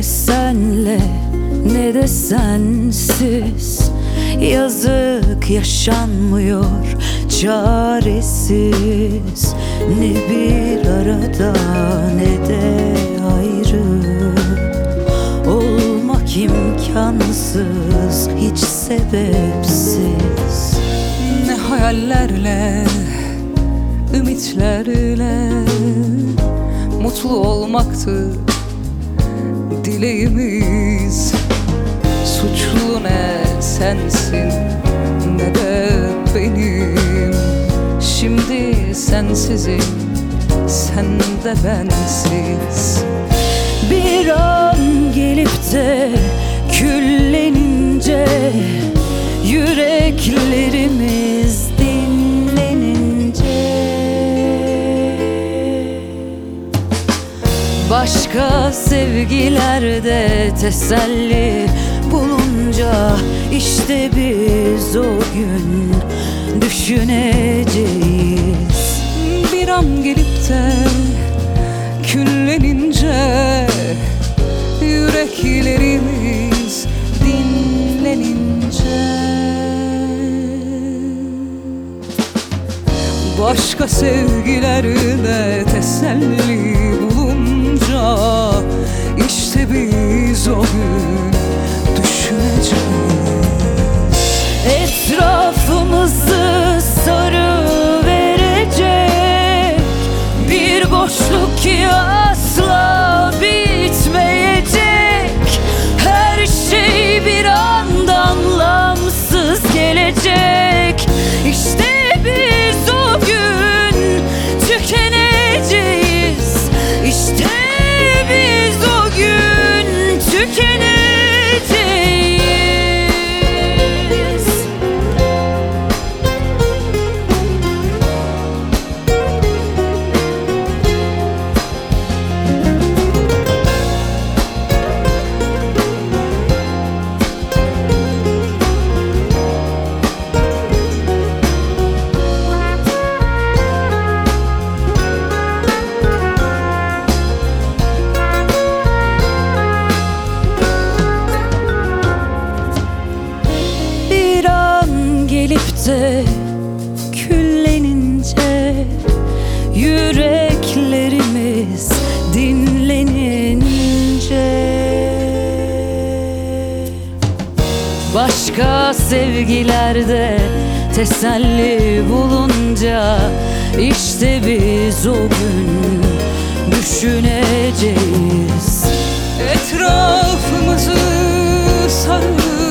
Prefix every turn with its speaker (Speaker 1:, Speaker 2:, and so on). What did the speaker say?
Speaker 1: senle ne de sensiz. Yazık yaşanmıyor çaresiz. Ne bir arada ne de ayrı olmak imkansız, hiç sebepsiz.
Speaker 2: Ne hayallerle, ümitlerle mutlu olmaktı dileğimiz. Suçlu ne sensin ne de benim. Şimdi sensizim, sen de bensiz.
Speaker 1: Bir an gelip de küllenince, yüreklerimiz dinlenince, başka sevgilerde teselli bulunca, işte biz o gün düşüneceğiz.
Speaker 2: Bir an gelip de küllenince, yüreklerimiz dinlenince, başka sevgilerde teselli bulunca, işte biz o gün düşüneceğiz.
Speaker 1: Etrafımızı sarıverecek bir boşluk ki asla bitmeyecek. Her şey bir anda anlamsız gelecek. İşte biz o gün tükeneceğiz. İşte biz o gün tükeneceğiz. De küllenince, yüreklerimiz dinlenince, başka sevgilerde teselli bulunca, işte biz o gün düşüneceğiz.
Speaker 2: Etrafımızı sarıp